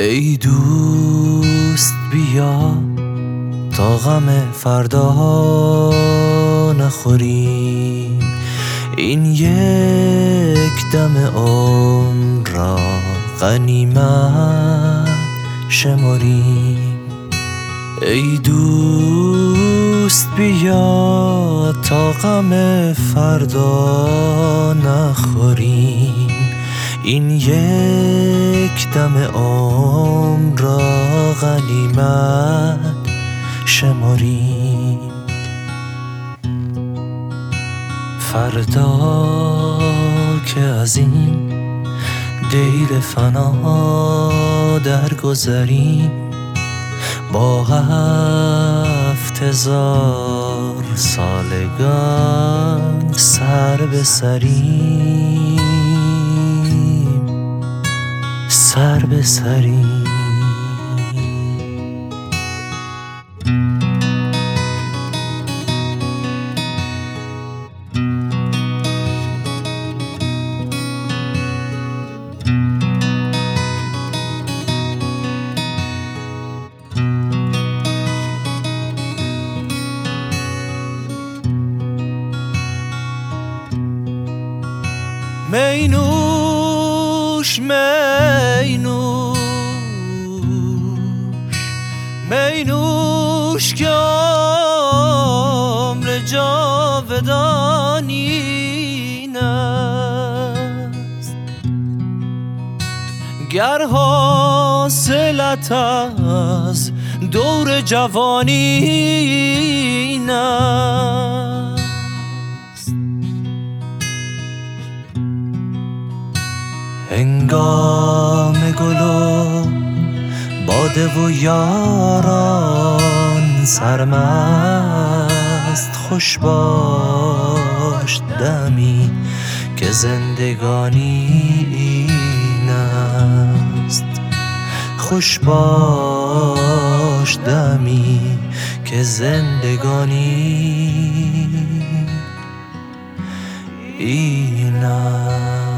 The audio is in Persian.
ای دوست بیا تا غم فردا نخوریم، این یک دم عمر را غنیمت شماریم. ای دوست بیا تا غم فردا نخوریم، این یک دم عمر را غنیمت شماریم. فردا که از این دیر فنا درگذریم، با 7000 سالگان سر به سریم، سر به سریم. می نوش می نوش می نوش که عمر جاودان این است، گر حاصلت از دور جوانی این است. هنگام گل و باده و یاران سرمست، خوش باش دمی که زندگانی این است، خوش باش دمی که زندگانی این است.